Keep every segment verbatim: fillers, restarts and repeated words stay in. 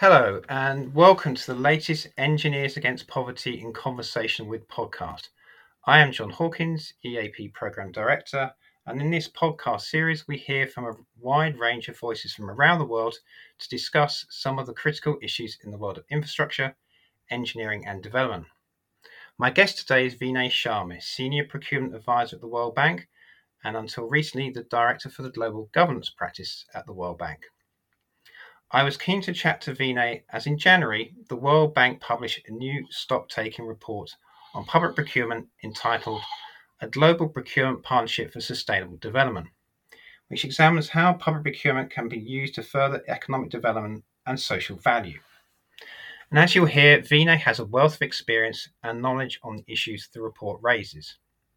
Hello, and welcome to the latest Engineers Against Poverty in Conversation with podcast. I am John Hawkins, E A P Program Director, and in this podcast series, we hear from a wide range of voices from around the world to discuss some of the critical issues in the world of infrastructure, engineering, and development. My guest today is Vinay Sharma, Senior Procurement Advisor at the World Bank, and until recently, the Director for the Global Governance Practice at the World Bank. I was keen to chat to Vinay as in January, the World Bank published a new stock-taking report on public procurement entitled A Global Procurement Partnership for Sustainable Development, which examines how public procurement can be used to further economic development and social value. And as you'll hear, Vinay has a wealth of experience and knowledge on the issues the report raises.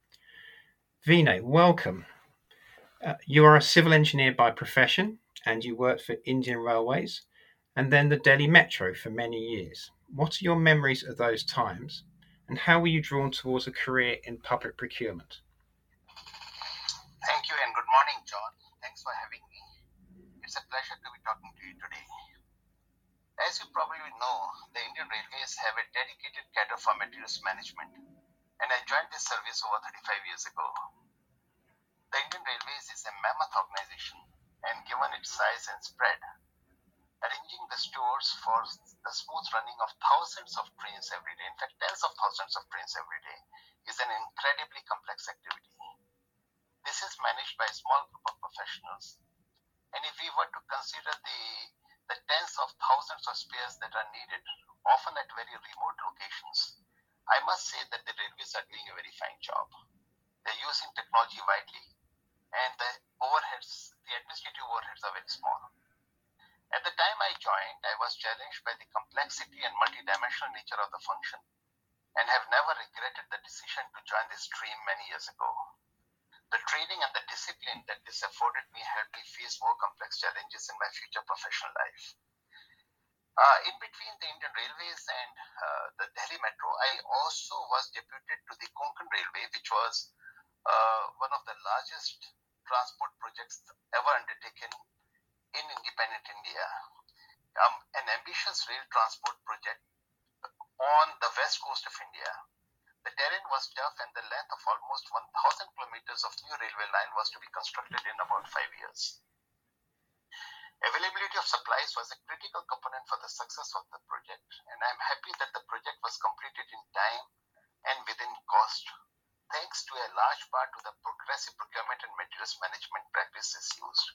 Vinay, welcome. Uh, you are a civil engineer by profession and you worked for Indian Railways and then the Delhi Metro for many years. What are your memories of those times and how were you drawn towards a career in public procurement? Thank you and good morning, John. Thanks for having me. It's a pleasure to be talking to you today. As you probably know, the Indian Railways have a dedicated cadre for materials management, and I joined this service over thirty-five years ago. The Indian Railways is a mammoth organization, and given its size and spread, arranging the stores for the smooth running of thousands of trains every day, in fact tens of thousands of trains every day, is an incredibly complex activity. This is managed by a small group of professionals, and if we were to consider the, the tens of thousands of spares that are needed, often at very remote locations, I must say that the railways are doing a very fine job. They're using technology widely, and the overheads, the administrative overheads are very small. At the time I joined, I was challenged by the complexity and multidimensional nature of the function, and have never regretted the decision to join this stream many years ago. The training and the discipline that this afforded me helped me face more complex challenges in my future professional life. Uh, in between the Indian Railways and uh, the Delhi Metro, I also was deputed to the Konkan Railway, which was uh, one of the largest transport projects ever undertaken in independent India. Um, an ambitious rail transport project on the west coast of India. The terrain was tough and the length of almost one thousand kilometers of new railway line was to be constructed in about five years. Availability of supplies was a critical component for the success of the project, and I'm happy that the project was completed in time and within cost, thanks to a large part to the progressive procurement and materials management practices used.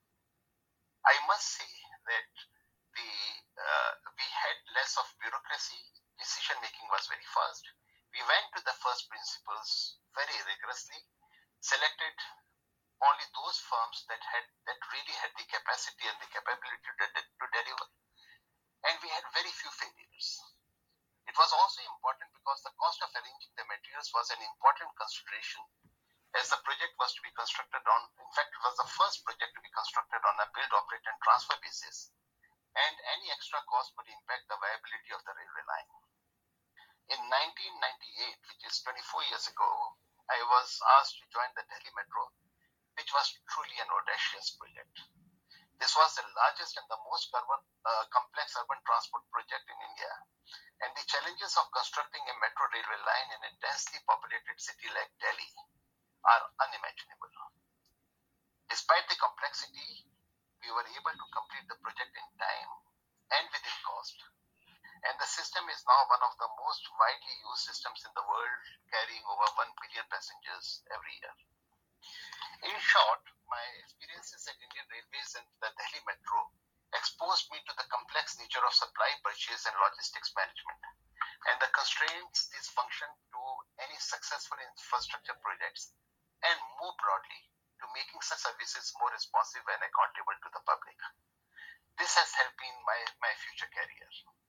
I must say that the uh, we had less of bureaucracy, decision making was very fast. We went to the first principles very rigorously, selected only those firms that had that really had the capacity and the capability to, to deliver, and we had very few failures. It was also important because the cost of arranging the materials was an important consideration, as the project was to be constructed on, in fact, it was the first project to be constructed on a build, operate, and transfer basis, and any extra cost would impact the viability of the railway line. In nineteen ninety-eight, which is twenty-four years ago, I was asked to join the Delhi Metro, which was truly an audacious project. This was the largest and the most urban, uh, complex urban transport project in India, and the challenges of constructing a metro railway line in a densely populated city like Delhi are unimaginable. Despite the complexity, we were able to complete the project in time and within cost. And the system is now one of the most widely used systems in the world, carrying over one billion passengers every year. In short, my experiences at Indian Railways and the Delhi Metro exposed me to the complex nature of supply, purchase, and logistics management, and the constraints this function to any successful infrastructure projects, and more broadly, to making such services more responsive and accountable to the public. This has helped me in my, my future career.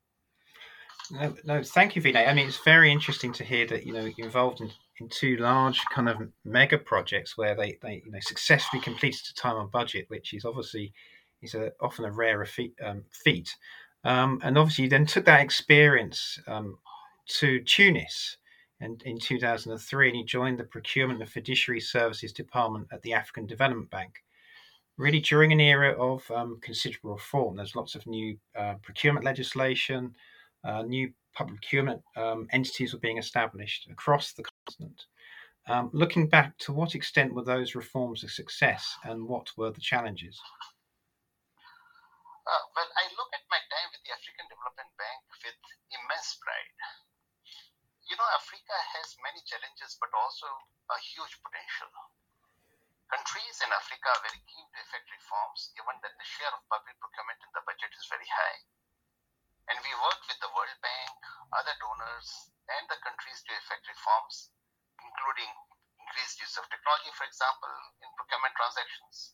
No, no, thank you, Vinay. I mean, it's very interesting to hear that you know you're involved in, in two large kind of mega projects where they, they you know successfully completed to time and budget, which is obviously is a, often a rarer feat. Um, feat. Um, and obviously, you then took that experience um, to Tunis, and in two thousand three, and you joined the Procurement and Fiduciary Services Department at the African Development Bank. really during an era of um, considerable reform. There's lots of new uh, procurement legislation, uh, new public procurement um, entities were being established across the continent. Um, looking back, to what extent were those reforms a success, and what were the challenges? Uh, well, I look at my time with the African Development Bank with immense pride. You know, Africa has many challenges, but also a huge potential. Countries in Africa are very keen to effect reforms, given that the share of public procurement in the budget is very high. And we work with the World Bank, other donors, and the countries to effect reforms, including increased use of technology, for example, in procurement transactions,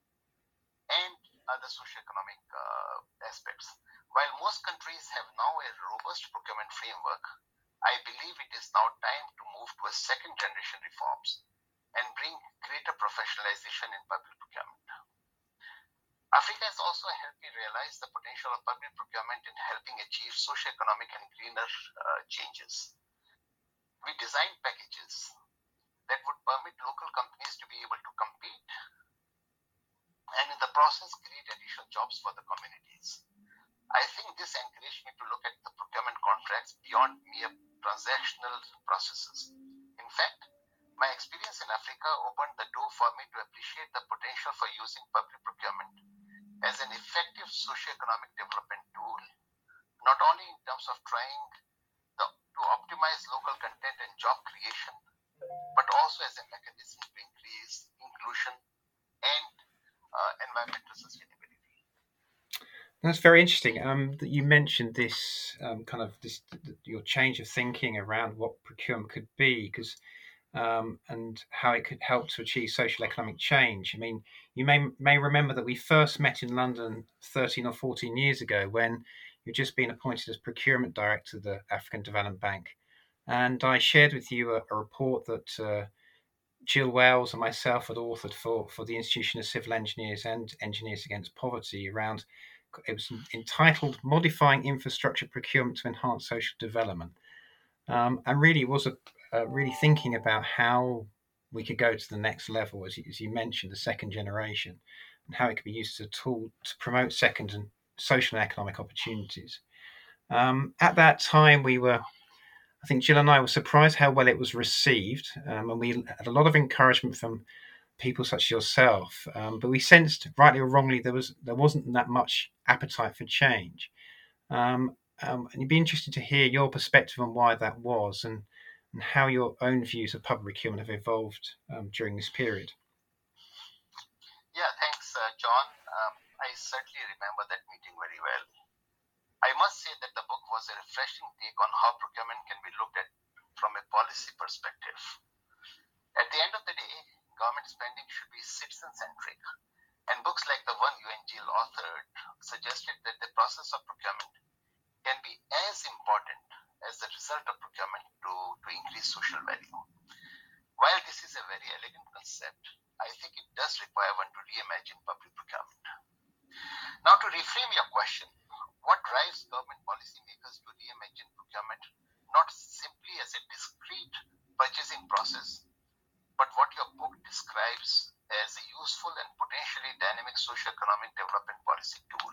and other socioeconomic uh, aspects. While most countries have now a robust procurement framework, I believe it is now time to move to a second generation reforms and bring greater professionalization in public procurement. Africa has also helped me realize the potential of public procurement in helping achieve socioeconomic and greener uh, changes. We designed packages that would permit local companies to be able to compete and in the process create additional jobs for the communities. I think this encouraged me to look at the procurement contracts beyond mere transactional processes. In fact, my experience in Africa opened the door for me to appreciate the potential for using public procurement as an effective socioeconomic development tool, not only in terms of trying the, to optimize local content and job creation, but also as a mechanism to increase inclusion and uh, environmental sustainability. That's very interesting. Um, that you mentioned this um, kind of this your change of thinking around what procurement could be, because um, and how it could help to achieve social economic change. I mean, you may may remember that we first met in London thirteen or fourteen years ago when you'd just been appointed as procurement director of the African Development Bank, and I shared with you a, a report that uh, Jill Wells and myself had authored for for the Institution of Civil Engineers and Engineers Against Poverty around. It was entitled "Modifying Infrastructure Procurement to Enhance Social Development," um, and really it was a, a really thinking about how we could go to the next level, as you, as you mentioned, the second generation, and how it could be used as a tool to promote second and social and economic opportunities. Um, at that time, we were, I think Jill and I were surprised how well it was received, um, and we had a lot of encouragement from people such as yourself. Um, but we sensed, rightly or wrongly, there was there wasn't that much appetite for change. Um, um, and you'd be interested to hear your perspective on why that was, and, and how your own views of public procurement have evolved um, during this period. Yeah, thanks, uh, John. Um, I certainly remember that meeting very well. I must say that the book was a refreshing take on how procurement can be looked at from a policy perspective. At the end of the day, government spending should be citizen-centric, and books like the one you and Jill authored suggested that the process of procurement can be as important as the result of procurement to, to increase social value. While this is a very elegant concept, I think it does require one to reimagine public procurement. Now, to reframe your question, what drives government policymakers to reimagine procurement not simply as a discrete purchasing process, but what your book describes as a useful and potentially dynamic socioeconomic development policy tool?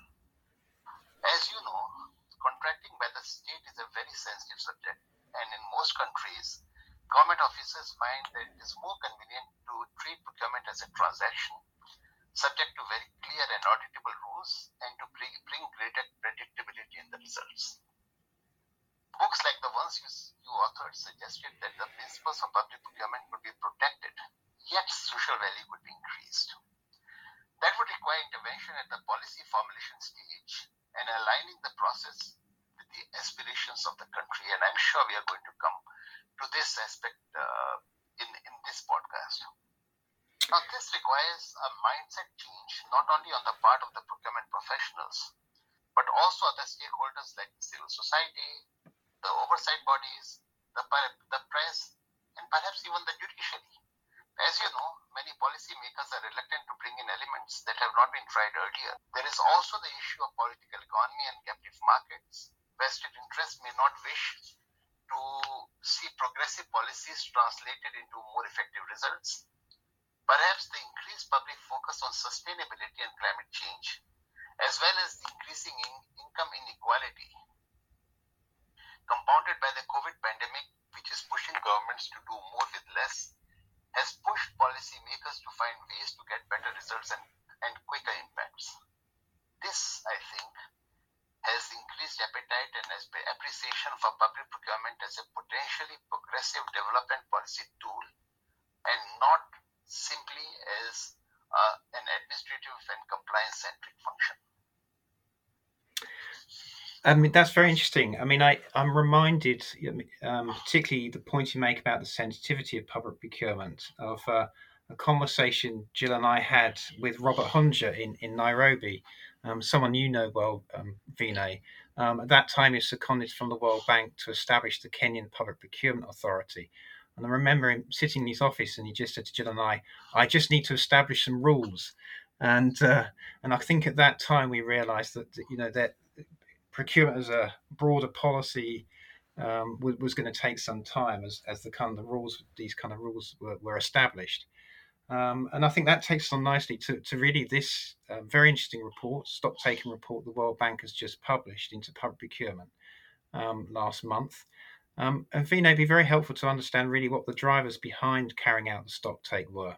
As you know, contracting by the state is a very sensitive subject, and in most countries, government officers find that it is more convenient to treat procurement as a transaction, subject to very clear and auditable rules, and to bring, bring greater predictability in the results. Books like the ones you, you authored suggested that the principles of public procurement would be protected, yet social value would be increased. That would require intervention at the policy formulation stage and aligning the process with the aspirations of the country. And I'm sure we are going to come to this aspect uh, in, in this podcast. Now, this requires a mindset change, not only on the part of the procurement professionals, but also other stakeholders like civil society, the oversight bodies, the, the press, and perhaps even the judiciary. As you know, many policymakers are reluctant to bring in elements that have not been tried earlier. There is also the issue of political economy and captive markets. Vested interests may not wish to see progressive policies translated into more effective results. Perhaps the increased public focus on sustainability and climate change, as well as the increasing in income inequality, compounded by the COVID pandemic, which is pushing governments to do more with less, has pushed policymakers to find ways to get better results and, and quicker impacts. This, I think, has increased appetite and appreciation for public procurement as a potentially progressive development policy tool, and not simply as uh, an administrative and compliance-centric function. I mean, that's very interesting. I mean, I, I'm reminded, um, particularly the point you make about the sensitivity of public procurement, of uh, a conversation Jill and I had with Robert Hunja in, in Nairobi, um, someone you know well, um, Vinay. Um, at that time, he was seconded from the World Bank to establish the Kenyan Public Procurement Authority. And I remember him sitting in his office, and he just said to Jill and I, I just need to establish some rules. And uh, and I think at that time we realised that, you know, that procurement as a broader policy um, was, was going to take some time as, as the kind of the rules, these kind of rules were, were established. Um, and I think that takes us on nicely to, to really this uh, very interesting report, stock taking report the World Bank has just published into public procurement um, last month. Um, and Vinay, it'd be very helpful to understand really what the drivers behind carrying out the stock take were.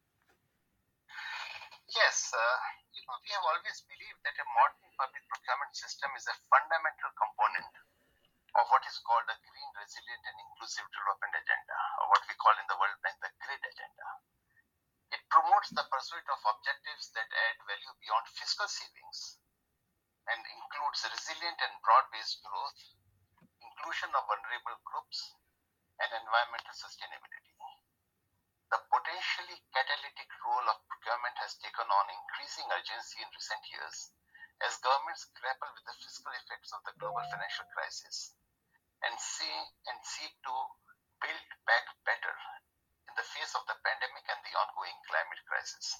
Yes, uh, you know, we have always believed that a modern public procurement system is a fundamental component of what is called the Green, Resilient and Inclusive Development Agenda, or what we call in the World Bank the GRID agenda. It promotes the pursuit of objectives that add value beyond fiscal savings and includes resilient and broad-based growth, inclusion of vulnerable groups, and environmental sustainability. The potentially catalytic role of procurement has taken on increasing urgency in recent years as governments grapple with the fiscal effects of the global financial crisis and see and seek to build back better in the face of the pandemic and the ongoing climate crisis.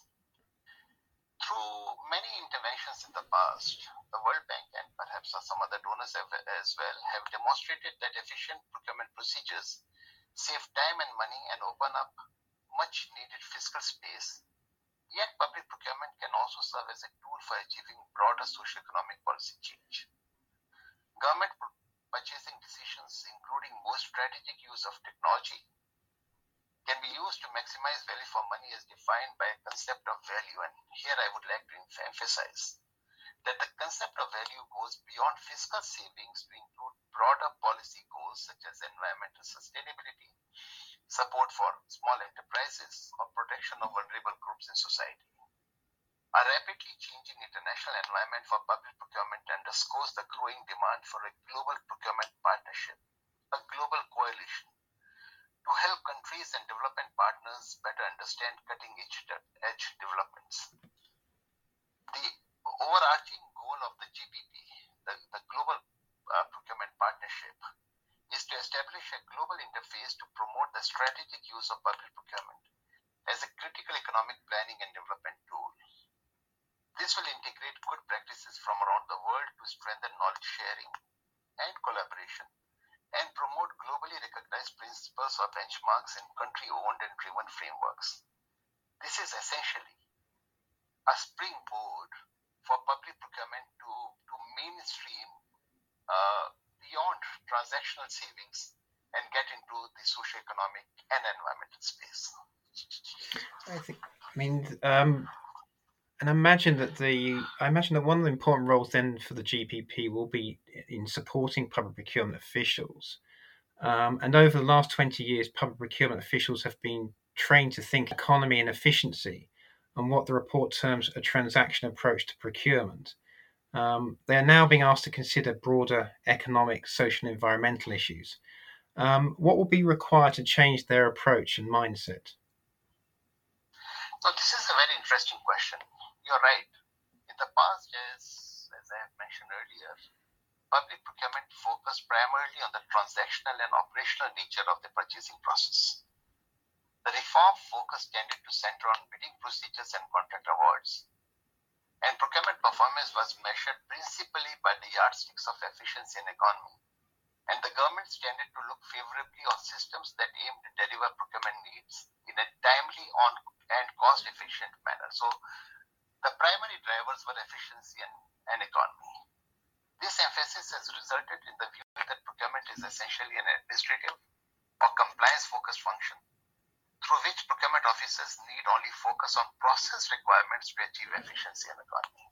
Through many interventions in the past, the World Bank and perhaps some other donors have, as well have demonstrated that efficient procurement procedures save time and money and open up much needed fiscal space. Yet public procurement can also serve as a tool for achieving broader socio-economic policy change. Government purchasing decisions, including more strategic use of technology, can be used to maximize value for money as defined by a concept of value. And here I would like to emphasize that the concept of value goes beyond fiscal savings to include broader policy goals such as environmental sustainability, support for small enterprises, or protection of vulnerable groups in society. A rapidly changing international environment for public procurement underscores the growing demand for a global procurement partnership, a global coalition, to help countries and development partners better understand cutting-edge developments. The overarching goal of the G P P, the, the Global uh, Procurement Partnership, is to establish a global interface to promote the strategic use of public procurement as a critical economic planning and development tool. This will integrate good practices from around the world to strengthen knowledge sharing and collaboration and promote globally recognized principles or benchmarks in country-owned and driven frameworks. This is essentially a springboard for public procurement to, to mainstream uh, beyond transactional savings and get into the socio-economic and environmental space. I think, I mean, um, and I imagine that the, I imagine that one of the important roles then for the G P P will be in supporting public procurement officials. Um, and over the last twenty years, public procurement officials have been trained to think economy and efficiency and what the report terms a transaction approach to procurement. Um, they are now being asked to consider broader economic, social, and environmental issues. Um, what will be required to change their approach and mindset? So this is a very interesting question. You're right. In the past, as, as I have mentioned earlier, public procurement focused primarily on the transactional and operational nature of the purchasing process. The reform focus tended to center on bidding procedures and contract awards, and procurement performance was measured principally by the yardsticks of efficiency and economy. And the governments tended to look favorably on systems that aimed to deliver procurement needs in a timely on, and cost-efficient manner. So the primary drivers were efficiency and, and economy. This emphasis has resulted in the view that procurement is essentially an administrative or compliance-focused function through which procurement officers need only focus on process requirements to achieve efficiency and economy.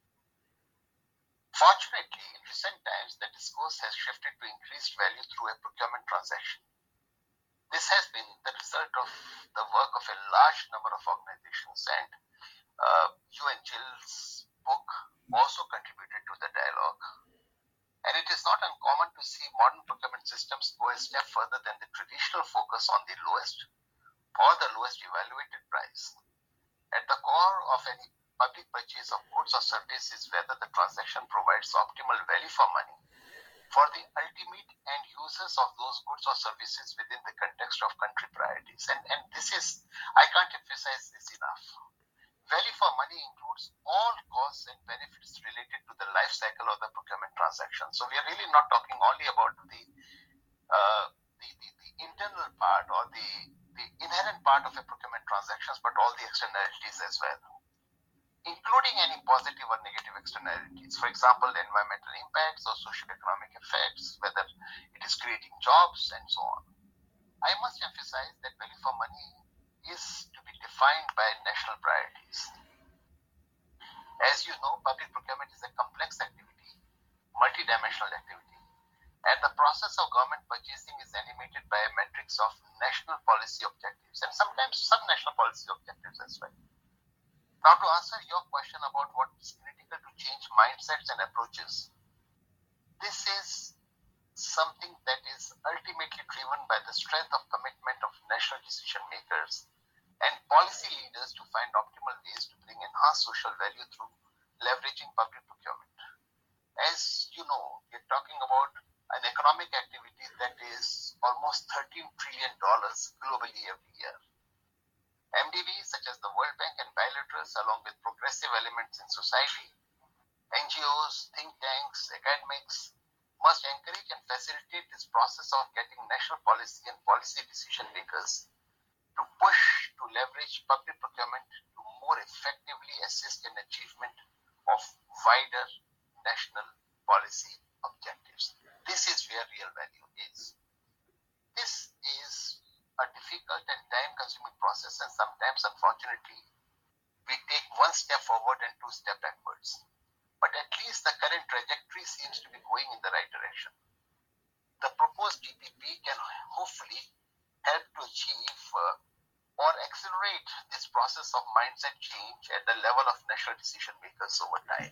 Fortunately, in recent times, the discourse has shifted to increased value through a procurement transaction. This has been the result of the work of a large number of organizations, and uh, you and Jill's book also contributed to the dialogue. And it is not uncommon to see modern procurement systems go a step further than the traditional focus on the lowest or the lowest evaluated price. At the core of any public purchase of goods or services is whether the transaction provides optimal value for money for the ultimate end users of those goods or services within the context of country priorities. And, and this is, I can't emphasize this enough. Value for money includes all costs and benefits related to the life cycle of the procurement transaction. So we are really not talking only about the uh, the, the, the internal part or the, the inherent part of a procurement transactions, but all the externalities as well, including any positive or negative externalities. For example, environmental impacts or socio-economic effects, whether it is creating jobs and so on. I must emphasize that value for money is to be defined by national priorities. As you know, public procurement is a complex activity, multidimensional activity, and the process of government purchasing is animated by a matrix of national policy objectives and sometimes sub-national policy objectives as well. Now, to answer your question about what is critical to change mindsets and approaches, this is something that is ultimately driven by the strength of commitment of national decision makers and policy leaders to find optimal ways to bring enhanced social value through leveraging public procurement. As you know, we're talking about an economic activity that is almost thirteen trillion dollars globally every year. M D Bs such as the World Bank and bilaterals, along with progressive elements in society, N G Os, think tanks, academics, must encourage and facilitate this process of getting national policy and policy decision makers to push to leverage public procurement to more effectively assist in achievement of wider national policy objectives. This is where real value is. This is a difficult and time-consuming process, and sometimes, unfortunately, we take one step forward and two steps backwards. But at least the current trajectory seems to be going in the right direction. The proposed D P P can hopefully help to achieve uh, or accelerate this process of mindset change at the level of national decision makers over time.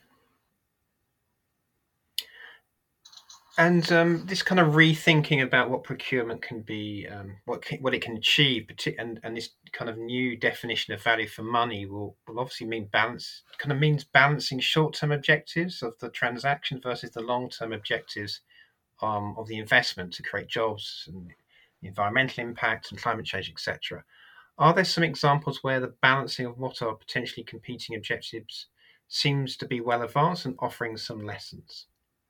And um, this kind of rethinking about what procurement can be, um, what can, what it can achieve, and, and this kind of new definition of value for money will, will obviously mean balance, kind of means balancing short-term objectives of the transaction versus the long-term objectives um, of the investment to create jobs and environmental impact and climate change, et cetera. Are there some examples where the balancing of what are potentially competing objectives seems to be well advanced and offering some lessons?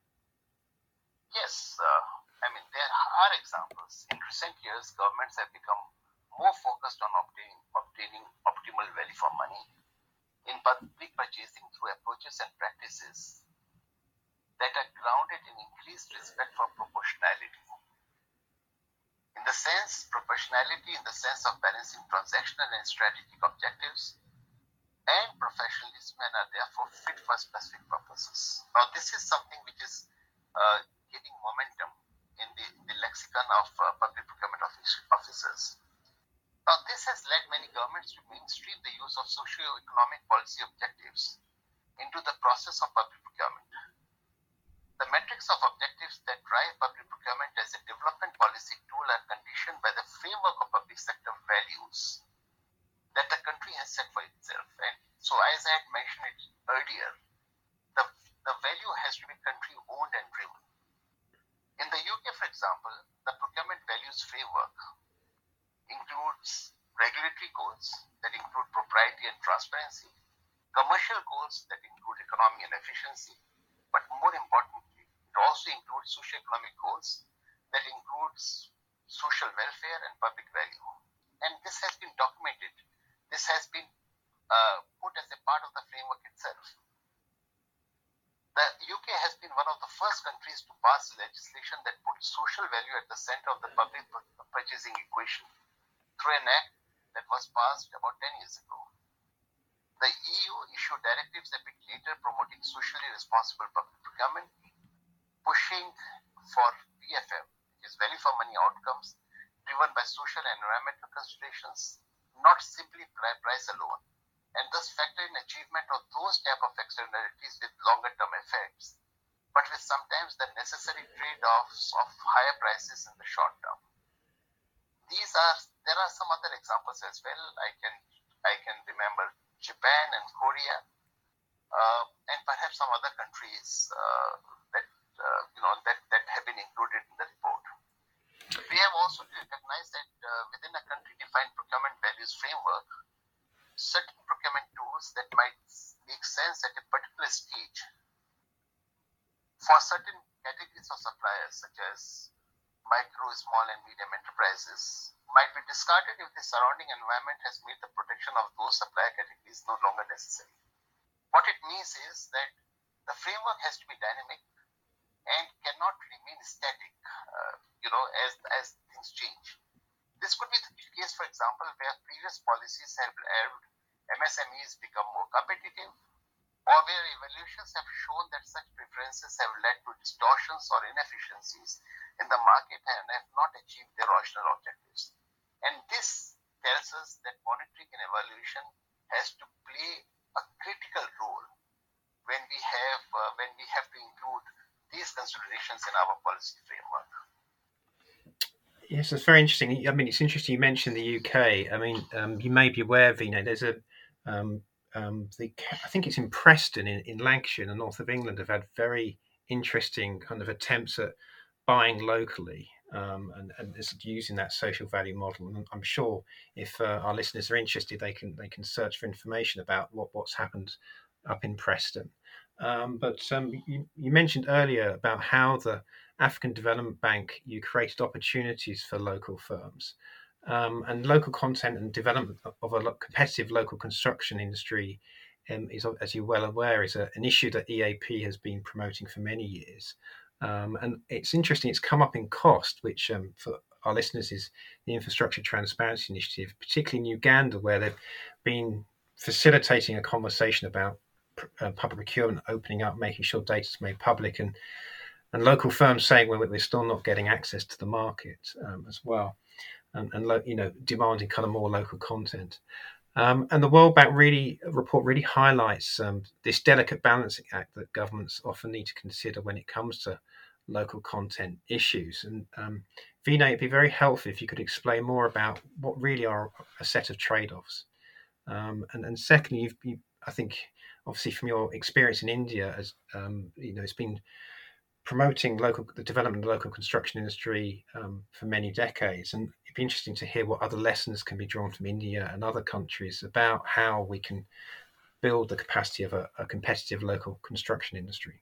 Yes, uh, I mean, there are examples. In recent years, governments have become more focused on obtaining, obtaining optimal value for money in public purchasing through approaches and practices that are grounded in increased respect for proportionality. In the sense, proportionality in the sense of balancing transactional and strategic objectives and professionalism and are therefore fit for specific purposes. Now, this is something which is uh, gaining momentum in the, in the lexicon of uh, public procurement officers. Now, this has led many governments to mainstream the use of socio-economic policy objectives into the process of public procurement. The metrics of objectives that drive public procurement as a development policy tool are conditioned by the framework of public sector values that the country has set for itself. And so, as I had mentioned it earlier, the, the value has to be country-owned and driven. In the U K, for example, the procurement values framework includes regulatory goals that include propriety and transparency, commercial goals that include economy and efficiency, but more importantly, it also includes socio-economic goals that includes social welfare and public value. And this has been documented. this has been uh, put as a part of the framework itself. The U K has been one of the first countries to pass legislation that puts social value at the center of the public purchasing equation through an act that was passed about ten years ago. The E U issued directives a bit later promoting socially responsible public procurement, pushing for V F M, which is value for money outcomes, driven by social and environmental considerations, not simply price alone, and thus factor in achievement of those type of externalities with longer term effects, but with sometimes the necessary trade-offs of higher prices in the short term. These are there are some other examples as well. I can I can remember Japan and Korea, uh, and perhaps some other countries uh, that uh, you know that, that have been included in the report. We have also recognized that uh, within a country-defined procurement values framework, certain procurement tools that might make sense at a particular stage for certain categories of suppliers, such as micro, small, and medium enterprises, might be discarded if the surrounding environment has made the protection of those supplier categories no longer necessary. What it means is that the framework has to be dynamic and cannot remain static, uh, you know, as, as things change. This could be the case, for example, where previous policies have helped M S M Es become more competitive, or where evaluations have shown that such preferences have led to distortions or inefficiencies in the market and have not achieved their original objectives. And this tells us that monitoring and evaluation has to play a critical role when we have uh, when we have to include these considerations in our policy framework. Yes, it's very interesting. I mean, it's interesting you mentioned the U K. I mean, um, you may be aware, Vinay, there's a um, um, the I think it's in Preston in, in Lancashire, in the north of England, have had very interesting kind of attempts at buying locally um, and, and using that social value model. And I'm sure if uh, our listeners are interested, they can they can search for information about what, what's happened up in Preston. Um, but um, you, you mentioned earlier about how the African Development Bank, you created opportunities for local firms. Um, and local content and development of a competitive local construction industry um, is, as you're well aware, is a, an issue that E A P has been promoting for many years. Um, and it's interesting, it's come up in cost, which um, for our listeners is the Infrastructure Transparency Initiative, particularly in Uganda, where they've been facilitating a conversation about uh, public procurement, opening up, making sure data is made public, and and local firms saying, well, we're still not getting access to the market um, as well. And, and you know, demanding kind of more local content. Um, and the World Bank really report really highlights um, this delicate balancing act that governments often need to consider when it comes to local content issues. And um, Vinay, it'd be very helpful if you could explain more about what really are a set of trade-offs. Um, and, and secondly, you've, you, I think, obviously from your experience in India, as um, you know, it's been promoting local the development of the local construction industry um, for many decades, and it'd be interesting to hear what other lessons can be drawn from India and other countries about how we can build the capacity of a, a competitive local construction industry.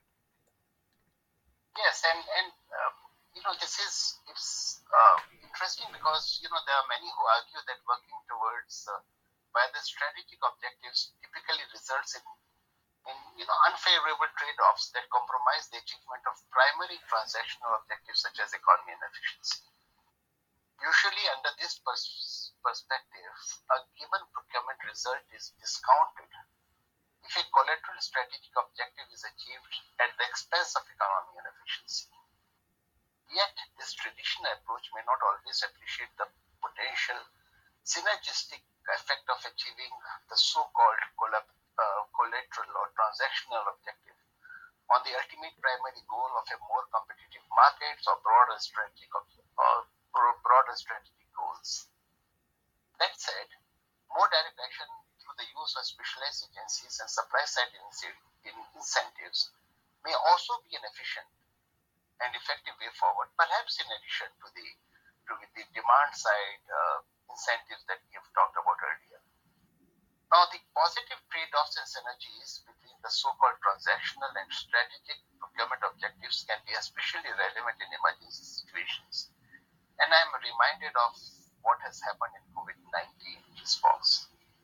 Yes, and and um, you know this is it's uh, interesting because you know there are many who argue that working towards uh, by the strategic objectives typically results in in you know unfavorable trade-offs that compromise the achievement of primary transactional objectives such as economy and efficiency. Usually, under this pers- perspective, a given procurement result is discounted if a collateral strategic objective is achieved at the expense of economy and efficiency. Yet, this traditional approach may not always appreciate the potential synergistic effect of achieving the so-called collab- uh, collateral or transactional objective on the ultimate primary goal of a more competitive markets or broader strategic or broader strategic goals. That said, more direct action through the use of specialized agencies and supply-side incentives may also be an efficient and effective way forward, perhaps in addition to the to the demand-side uh, incentives that we have talked about earlier. Now, the positive trade-offs and synergies between the so-called transactional and strategic procurement objectives can be especially relevant in emergency situations. And I'm reminded of what has happened in COVID nineteen response.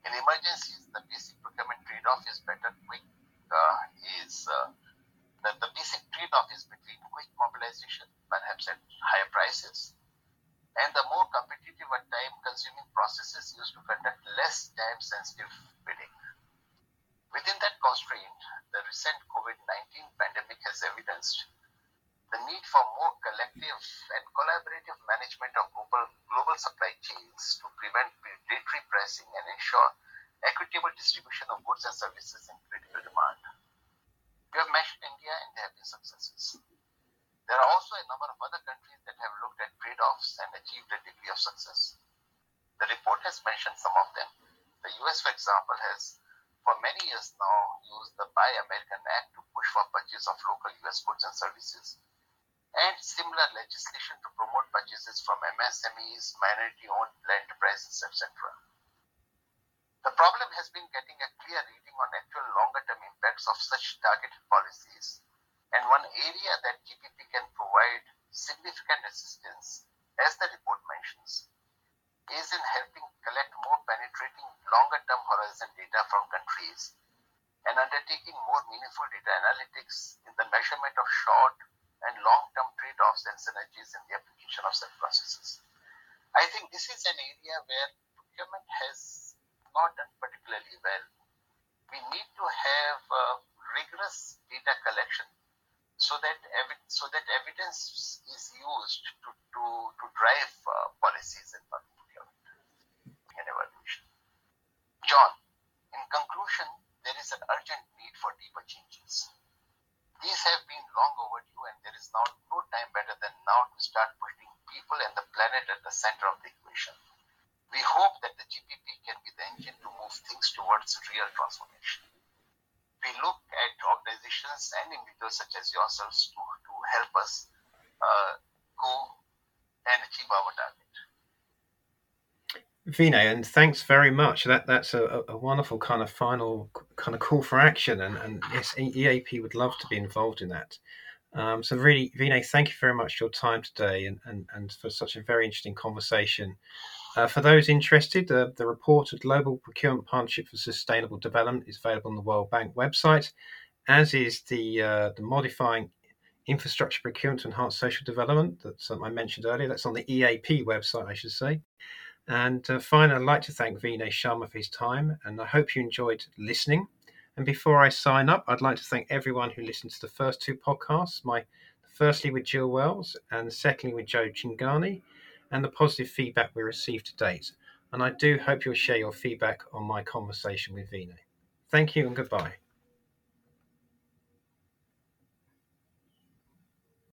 In emergencies, the basic procurement trade-off is better quick, uh, is uh, the, the basic trade-off is between quick mobilization, perhaps at higher prices, and the more competitive and time-consuming processes used to conduct less time-sensitive bidding. Within that constraint, the recent COVID nineteen pandemic has evidenced the need for more collective and collaborative management of global, global supply chains to prevent predatory pricing and ensure equitable distribution of goods and services in critical demand. We have mentioned India and there have been successes. There are also a number of other countries that have looked at trade-offs and achieved a degree of success. The report has mentioned some of them. The U S, for example, has for many years now used the Buy American Act to push for purchase of local U S goods and services, and similar legislation to promote purchases from M S M Es, minority-owned enterprises, et cetera. The problem has been getting a clear reading on actual longer-term impacts of such targeted policies, and one area that G P P can provide significant assistance, as the report mentions, is in helping collect more penetrating longer-term horizon data from countries and undertaking more meaningful data analytics in the measurement of short and long-term trade-offs and synergies in the application of such processes. I think this is an area where procurement has not done particularly well. We need to have uh, rigorous data collection so that evi- so that evidence is used to, to, to drive uh, policies in public procurement and evaluation. John, in conclusion, there is an urgent need for deeper changes. These have been long overdue, and there is now no time better than now to start putting people and the planet at the center of the equation. We hope that the G P P can be the engine to move things towards real transformation. We look at organizations and individuals such as yourselves to, to help us uh, go and achieve our target. Vinay, and thanks very much. That that's a, a wonderful kind of final kind of call for action, and, and yes, E A P would love to be involved in that. Um, so really, Vinay, thank you very much for your time today, and, and, and for such a very interesting conversation. Uh, for those interested, uh, the report of Global Procurement Partnership for Sustainable Development is available on the World Bank website, as is the uh, the Modifying Infrastructure Procurement to Enhance Social Development that um, I mentioned earlier. That's on the E A P website, I should say. And uh, finally, I'd like to thank Vinay Sharma for his time, and I hope you enjoyed listening. And before I sign up, I'd like to thank everyone who listened to the first two podcasts, my firstly with Jill Wells and secondly with Joe Chingani, and the positive feedback we received to date. And I do hope you'll share your feedback on my conversation with Vinay. Thank you and goodbye.